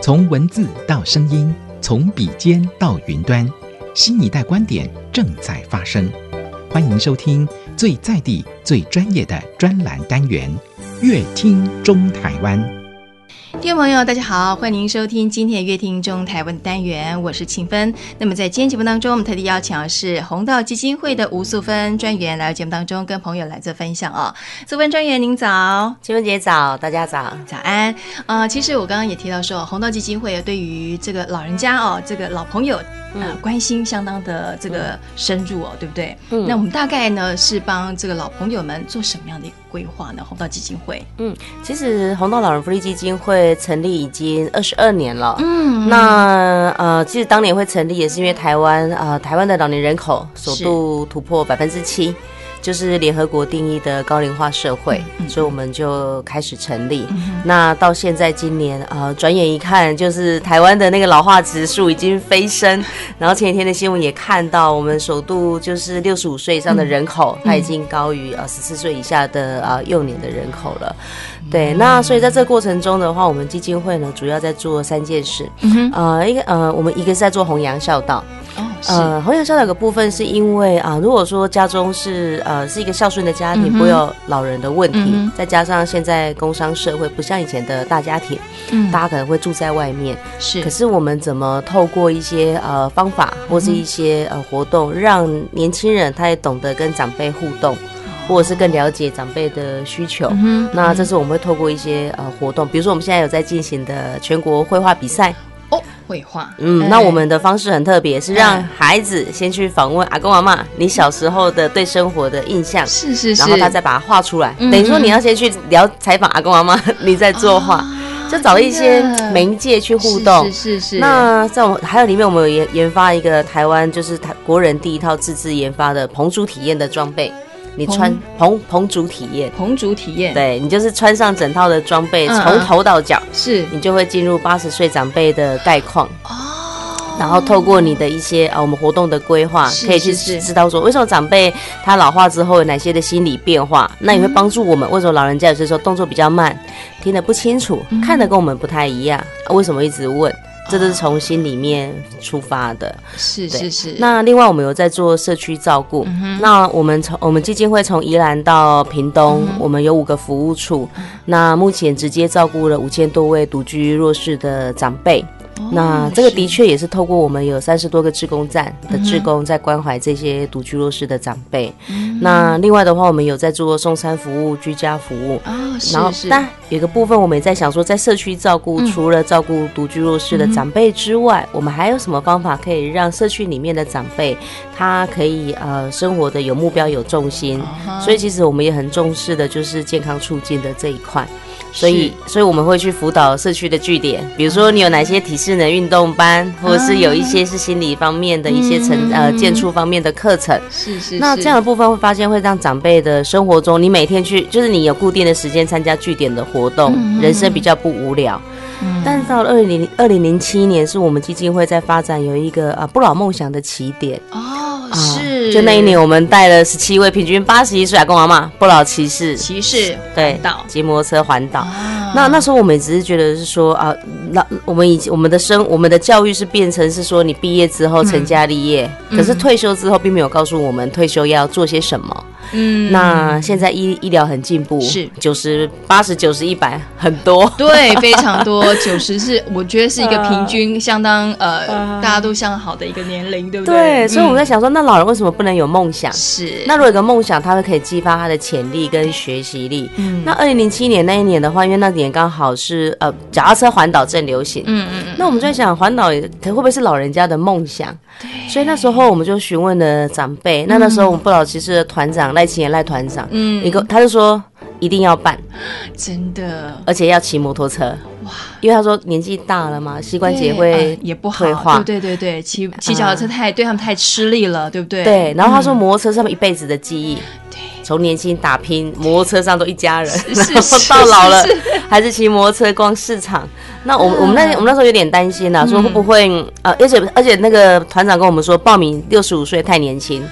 从文字到声音，从笔尖到云端，新一代观点正在发生。欢迎收听最在地、最专业的专栏单元《乐听中台湾》。 听众朋友大家好，欢迎您收听今天的乐听中台湾的单元，我是庆芬。那么在今天节目当中，我们特地邀请的是弘道基金会的吴素芬专员来到节目当中跟朋友来做分享哦。素芬专员您早。 庆芬姐早，大家早。 早安。其实我刚刚也提到说，弘道基金会对于这个老人家哦，这个老朋友关心相当的这个深入哦，对不对？那我们大概呢是帮这个老朋友们做什么样的一个规划呢？弘道基金会其实弘道老人福利基金会成立已经22年了。那其实当年会成立也是因为台湾的老年人口首度突破7%，就是联合国定义的高龄化社会，所以我们就开始成立。那到现在今年转眼一看，就是台湾的那个老化指数已经飞升。然后前几天的新闻也看到，我们首度就是65岁以上的人口，它已经高于14岁以下的幼年的人口了。对，那所以在这个过程中的话，我们基金会呢主要在做3件事。我们一个是在做弘扬孝道。弘扬孝道有个部分是因为如果说家中是一个孝顺的家庭，不会有老人的问题，再加上现在工商社会不像以前的大家庭，大家可能会住在外面，可是我们怎么透过一些方法或是一些活动，让年轻人他也懂得跟长辈互动，或者是更了解长辈的需求。那这是我们会透过一些活动，比如说我们现在有在进行的全国绘画比赛。 绘画， 那我们的方式很特别，是让孩子先去访问阿公阿嬷你小时候的对生活的印象，是，然后他再把它画出来。等于说你要先去采访阿公阿嬷，你再作画，就找了一些媒介去互动。是。那在我们还有里面，我们有研发一个台湾就是国人第一套自制研发的棚主体验的装备。你穿棚主体验，对，你就是穿上整套的装备，从头到脚，你就会进入80岁长辈的概况。然后透过你的一些我们活动的规划，可以去知道说为什么长辈他老化之后有哪些的心理变化，那也会帮助我们为什么老人家有些时候动作比较慢，听得不清楚，看得跟我们不太一样，为什么一直问。这都是从心里面出发的。是。那另外我们有在做社区照顾。那我们基金会从宜兰到屏东，我们有5个服务处。那目前直接照顾了5000多位独居弱势的长辈。那这个的确也是透过我们有30多个志工站的志工在关怀这些独居弱势的长辈。那另外的话，我们有在做送餐服务、居家服务。然后但有一个部分我们也在想说，在社区照顾，除了照顾独居弱势的长辈之外，我们还有什么方法可以让社区里面的长辈他可以生活的有目标、有重心。所以其实我们也很重视的就是健康促进的这一块。所以我们会去辅导社区的据点，比如说你有哪些体适能运动班，或者是有一些是心理方面的一些健促方面的课程。是。那这样的部分会发现会让长辈的生活中，你每天去就是你有固定的时间参加据点的活动，人生比较不无聊。但是到了2007年，是我们基金会在发展有一个不老梦想的起点。是，就那一年我们带了17位平均81岁阿公阿嬷不老骑士对骑摩托车环岛。那时候我们也只是觉得是说我们的教育是变成是说你毕业之后成家立业，可是退休之后并没有告诉我们退休要做些什么。那现在医疗很进步，是90、80、90、100很多， 对，非常多。90是我觉得是一个平均相当大家都相好的一个年龄，对不对？ 对，所以我们在想说，那老人为什么不能有梦想？是，那如果有个梦想，他会可以激发他的潜力跟学习力。那2007年那一年的话，因为那年刚好是脚踏车环岛正流行，那我们在想环岛会不会是老人家的梦想？对，所以那时候我们就询问了长辈。那时候我们不老骑士的团长赖清言赖团长，他就说一定要办，真的，而且要骑摩托车。哇，因为他说年纪大了嘛，膝关节会也不好，对，骑脚踏车对他们太吃力了，对不对？ 对，然后他说摩托车是他们一辈子的记忆。从年轻打拼，摩托车上都一家人，然后到老了还是骑摩托车逛市场。那我们那时候有点担心说会不会而且那个团长跟我们说，报名65岁太年轻。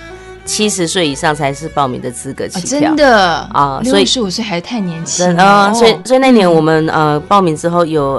70岁以上才是报名的资格起跳， 真的啊，所以65岁还太年轻所以那年我们报名之后有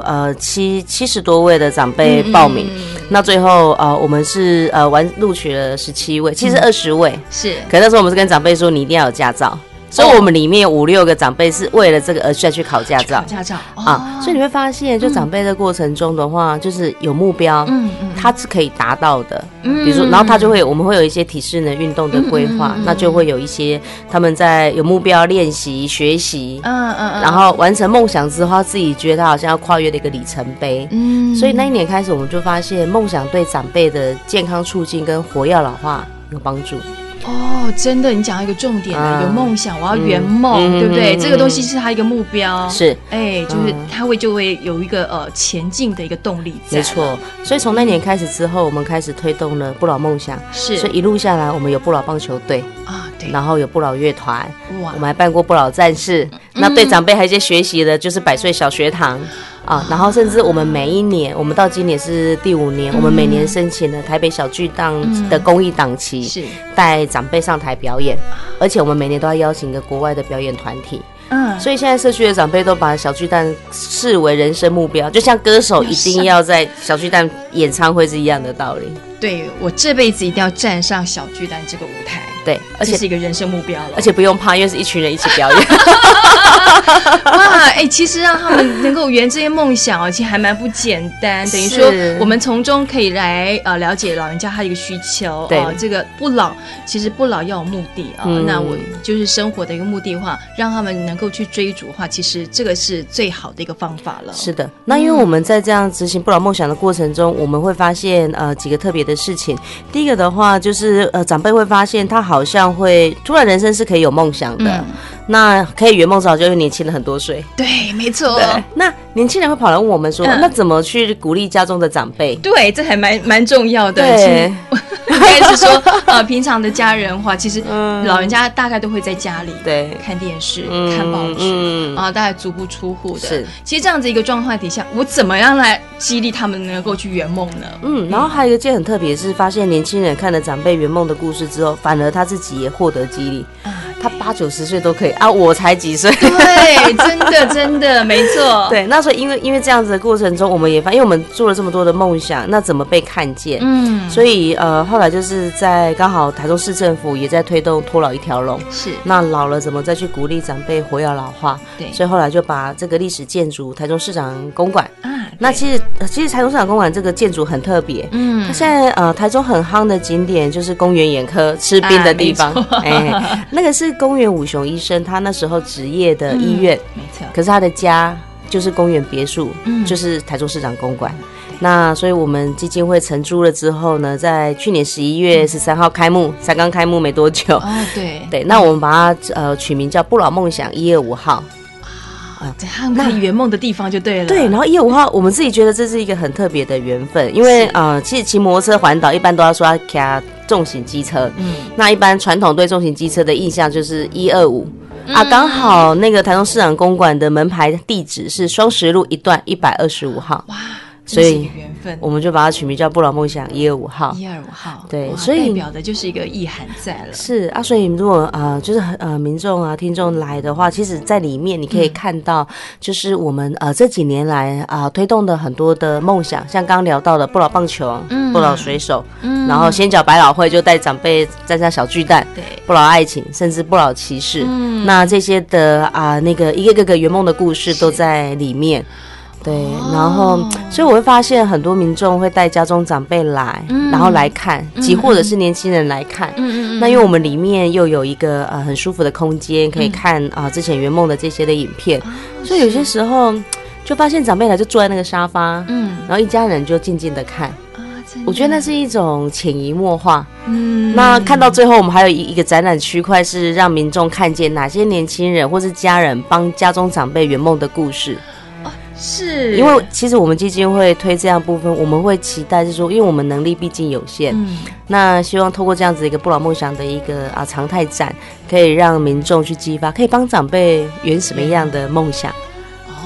70多位的长辈报名，那最后我们是录取了17位，其实20位是， 可那时候我们是跟长辈说你一定要有驾照。所以我们里面有5、6个长辈是为了这个而再去考驾照，所以你会发现，就长辈的过程中的话，就是有目标，它是可以达到的。比如说，然后他就会，我们会有一些体适能运动的规划，那就会有一些他们在有目标练习、学习，然后完成梦想之后，他自己觉得他好像要跨越的一个里程碑。所以那一年开始，我们就发现梦想对长辈的健康促进跟活跃老化有帮助。 真的，你讲到一个重点了，有梦想，我要圆梦，对不对？这个东西是他一个目标， 是， 就是他就会有一个前进的一个动力在。 没错，所以从那年开始之后，我们开始推动了不老梦想， 是， 所以一路下来，我们有不老棒球队对，然后有不老乐团，我们还办过不老战士，那对长辈还有一些学习的，就是100岁小学堂。然后甚至我们每一年，我们到今年是第5年，我们每年申请了台北小巨蛋的公益档期，是带长辈上台表演，而且我们每年都要邀请一个国外的表演团体。所以现在社区的长辈都把小巨蛋视为人生目标，就像歌手一定要在小巨蛋演唱会是一样的道理。 对，我这辈子一定要站上小巨蛋这个舞台。 对， 而且是一个人生目标了， 而且不用怕，因为是一群人一起表演。 哇，其实让他们能够圆这些梦想其实还蛮不简单。等于说，我们从中可以来了解老人家他的一个需求。对，这个不老，其实不老要有目的那我就是生活的一个目的的话，让他们能够去追逐的话，其实这个是最好的一个方法了。 是的，那因为我们在这样执行不老梦想的过程中，我们会发现几个特别的事情。第一个的话，就是长辈会发现他好像会突然人生是可以有梦想的，那可以圆梦早就年轻了很多岁。 对，没错。 那年轻人会跑来问我们说，那怎么去鼓励家中的长辈？ 对，这还蛮重要的。 对， 应该是说平常的家人的话，其实老人家大概都会在家里看电视、看报纸大概足不出户的。是，其实这样子一个状况底下，我怎么样来激励他们能够去圆梦呢？ 然后还有一件很特别，是发现年轻人看了长辈圆梦的故事之后，反而他自己也获得激励。他80、90岁都可以我才几岁？ 对，真的没错。 对，那所以因为这样子的过程中，我们也发现，因为我们做了这么多的梦想，那怎么被看见？所以后来就是在刚好台中市政府也在推动托老一条龙，是那老了怎么再去鼓励长辈活跃老化？对，所以后来就把这个历史建筑台中市长公馆那其实台中市长公馆这个建筑很特别，它现在台中很夯的景点就是公园眼科吃冰的地方，那个是公园武雄医生他那时候职业的医院，没错。可是他的家就是公园别墅，就是台中市长公馆。那所以我们基金会承租了之后呢，在去年11月13号开幕，才刚开幕没多久。对，那我们把它取名叫不老梦想125号。 他们可以圆梦的地方就对了。 对，然后125号，我们自己觉得这是一个很特别的缘分，因为其实骑摩托车环岛一般都要说要骑重型机车，那一般传统对重型机车的印象就是125。刚好那个台中市长公馆的门牌地址是双十路1段125号。哇，所以我们就把它取名叫不老梦想125号。125 号， 对，所以代表的就是一个意涵在了。 是所以如果就是民众听众来的话，其实在里面你可以看到，就是我们这几年来推动的很多的梦想，像刚刚聊到的不老棒球、不老水手，然后先脚百老汇就带长辈站上小巨蛋，对，不老爱情，甚至不老骑士，那这些的那个一个个圆梦的故事都在里面。对，然后所以我会发现很多民众会带家中长辈来，然后来看，即或者是年轻人来看。那因为我们里面又有一个很舒服的空间，可以看之前圆梦的这些的影片，所以有些时候就发现长辈来就坐在那个沙发，然后一家人就静静的看。我觉得那是一种潜移默化。那看到最后，我们还有一个展览区块是让民众看见哪些年轻人或是家人帮家中长辈圆梦的故事。是因为其实我们基金会推这样部分，我们会期待是说，因为我们能力毕竟有限，那希望透过这样子一个不老梦想的一个常态展，可以让民众去激发，可以帮长辈圆什么样的梦想。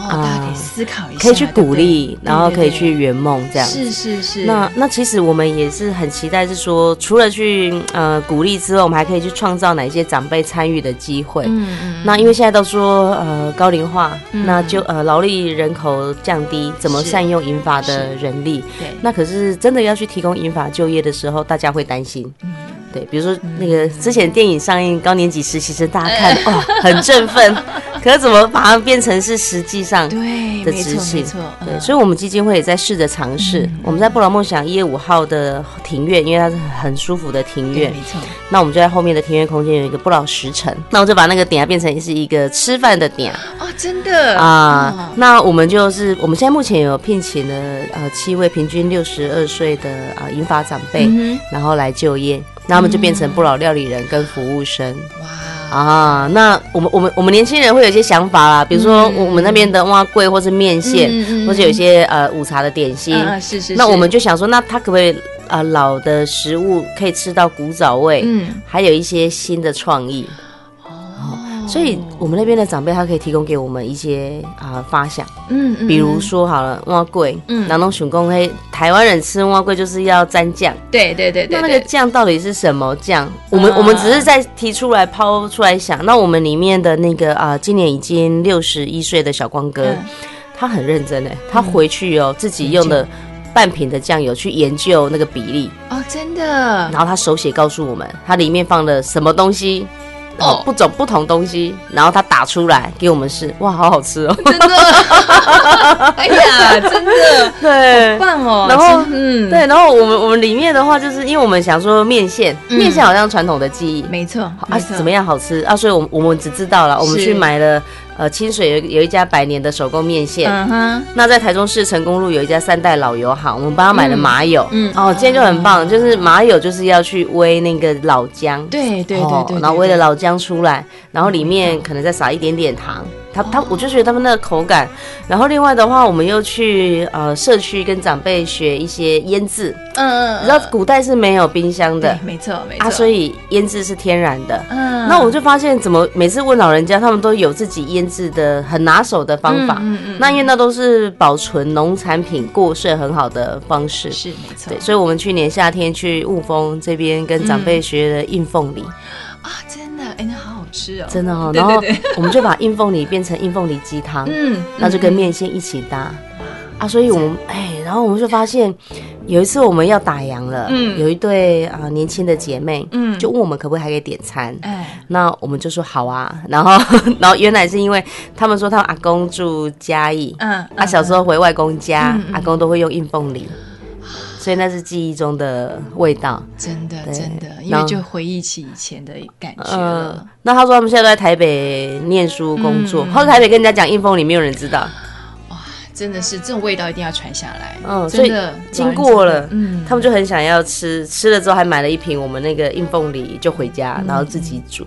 大家可以思考一下， 可以去鼓励，然后可以去圆梦这样。 是。 那其实我们也是很期待，是说除了去鼓励之外，我们还可以去创造哪一些长辈参与的机会。那因为现在都说高龄化，那就劳力人口降低，怎么善用银发的人力？对，那可是真的要去提供银发就业的时候，大家会担心。对，比如说那个之前电影上映高年级实习生，大家看哇很振奋，可是怎么把它变成是实际上的执行？对，所以我们基金会也在试着尝试。我们在不老梦想1月5号的庭院，因为它是很舒服的庭院，没错。那我们就在后面的庭院空间有一个不老时辰，那我就把那个点变成是一个吃饭的点哦，真的那我们现在目前有聘请了7位平均62岁的银发长辈，然后来就业。那他们就变成不老料理人跟服务生。哇那我们年轻人会有一些想法啦，比如说我们那边的碗粿或是面线，或是有一些午茶的点心，是。那我们就想说，那他可不可以老的食物可以吃到古早味，还有一些新的创意。所以我们那边的长辈他可以提供给我们一些发想，比如说好了碗粿，然后那种讲台湾人吃碗粿就是要沾酱， 对， 那个酱到底是什么酱？我们只是在提出来抛出来想。那我们里面的那个今年已经61岁的小光哥，他很认真他回去自己用的半瓶的酱油去研究那个比例真的， 然后他手写告诉我们它里面放了什么东西。不同东西，然后他打出来给我们试，哇，好好吃真的，哎呀，真的， 对， 好棒哦。 然后，对，然后我们里面的话，就是因为我们想说面线好像传统的技艺， 没错， 怎么样好吃所以我们只知道了，我们去买了。清水有一家100年的手工面线，那在台中市成功路有一家3代老油行，我们帮他买了麻油，今天就很棒，就是麻油就是要去煨那个老姜， 对， 然后煨了老姜出来，然后里面可能再撒一点点糖，我就觉得他们那个口感。然后另外的话，我们又去社区跟长辈学一些腌制，你知道古代是没有冰箱的， 没错所以腌制是天然的。那我就发现怎么每次问老人家，他们都有自己腌制的很拿手的方法。那因为那都是保存农产品过剩很好的方式， 是没错。 对，所以我们去年夏天去雾峰这边跟长辈学了印凤梨。 真的，那好好吃哦， 真的然后我们就把印凤梨变成印凤梨鸡汤，那就跟面线一起搭所以我们然后我们就发现有一次我们要打烊了，有一对年轻的姐妹，就问我们可不可以还可以点餐，那我们就说好啊，然后原来是因为他们说他们阿公住嘉义，小时候回外公家，阿公都会用印凤梨。所以那是记忆中的味道， 真的，因为就回忆起以前的感觉了。 那他说他们现在都在台北念书工作，或者台北跟人家讲印凤梨，没有人知道。 哇，真的是这种味道一定要传下来。 所以经过了，他们就很想要吃了之后还买了一瓶我们那个印凤梨就回家，然后自己煮。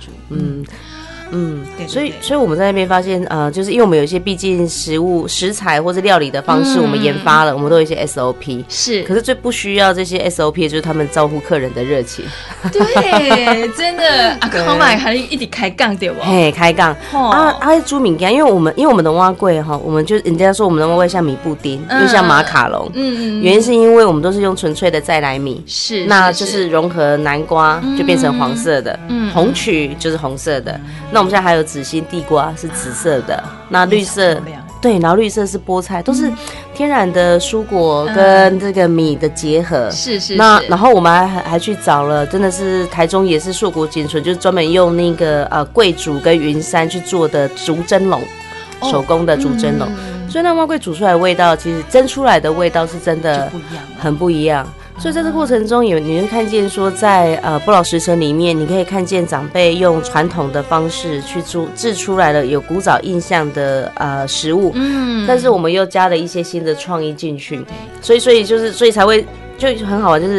所以我们在那边发现，就是因为我们有一些毕竟食材或是料理的方式，我们研发了，我们都有一些 SOP。是，可是最不需要这些 SOP 就是他们招呼客人的热情。 对，真的，公妈还一直开杠对不？ 开杠。煮饼干，因为我们的碗粿我们就人家说我们的碗粿像米布丁，又像马卡龙。原因是因为我们都是用纯粹的再来米，那就是融合南瓜就变成黄色的，红曲就是红色的。那我们现在还有紫心地瓜是紫色的，那绿色对，然后绿色是菠菜，都是天然的蔬果跟这个米的结合。是。那然后我们还去找了，真的是台中也是硕果仅存，就是专门用那个桂竹跟云杉去做的竹蒸笼，手工的竹蒸笼。所以那碗粿煮出来的味道，其实蒸出来的味道是真的很不一样。所以在这过程中你会看见说在不老时辰里面，你可以看见长辈用传统的方式去制出来了有古早印象的食物，但是我们又加了一些新的创意进去，所以才会就很好玩，就是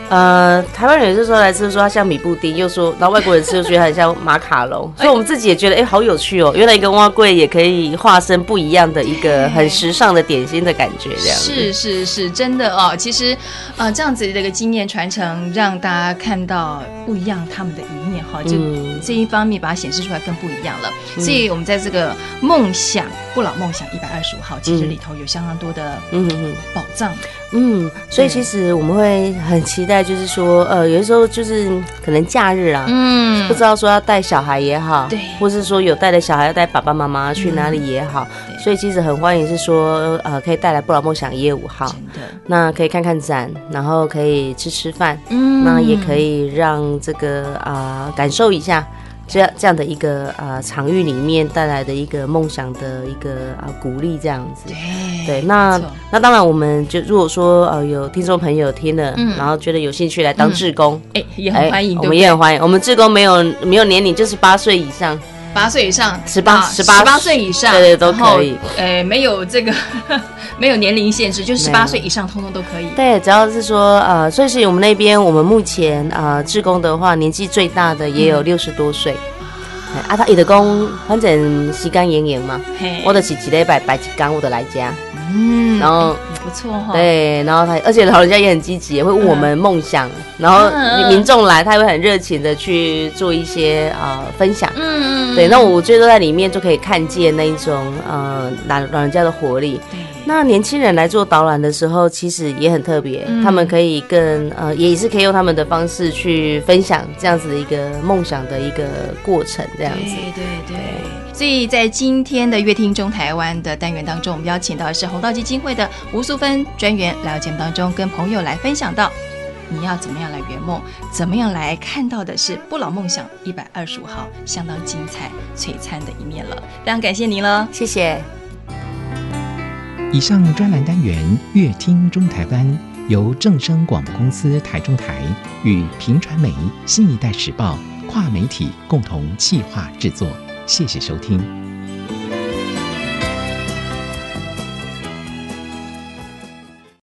台湾人有时候来吃说它像米布丁，又说，然后外国人吃又觉得很像马卡龙，所以我们自己也觉得好有趣哦，原来一个碗粿也可以化身不一样的一个很时尚的点心的感觉，这样子是真的哦。其实这样子的一个经验传承，让大家看到不一样他们的一面哈，就这一方面把它显示出来更不一样了。所以我们在这个梦想不老梦想125号，其实里头有相当多的宝藏。 所以其实我们会很期待，就是说，有的时候就是可能假日啊，不知道说要带小孩也好，对，或是说有带的小孩要带爸爸妈妈去哪里也好，所以其实很欢迎是说，可以带来不老梦想125号，真的，那可以看看展，然后可以吃饭，那也可以让这个感受一下。这样的一个场域里面带来的一个梦想的一个鼓励，这样子。对，那当然，我们就如果说有听众朋友听了，然后觉得有兴趣来当志工， 也很欢迎， 我们也很欢迎。我们志工没有年龄，就是8岁以上。 8岁以上 ，18 岁以上， 对都可以。 没有这个没有年龄限制，就是18岁以上，通通都可以。 对，只要是说所以是我们那边，我们目前志工的话，年纪最大的也有60多岁。他有的讲，反正时间延延嘛，我就是一礼拜摆一天，我就来家。然后不错哈。对， 然后而且老人家也很积极，也会问我们梦想，然后民众来，他会很热情的去做一些分享。对，那我觉得在里面就可以看见那一种老人家的活力。那年轻人来做导览的时候，其实也很特别，他们可以也是可以用他们的方式去分享这样子的一个梦想的一个过程，这样子。 对。所以在今天的乐听中台湾的单元当中，我们邀请到的是弘道基金会的吴素芬专员来到节目当中，跟朋友来分享到你要怎么样来圆梦，怎么样来看到的是不老梦想125号相当精彩璀璨的一面了。非常感谢您了， 谢谢。 以上专栏单元乐听中台湾由正声广播公司台中台与屏传媒新一代时报跨媒体共同企划制作，谢谢收听。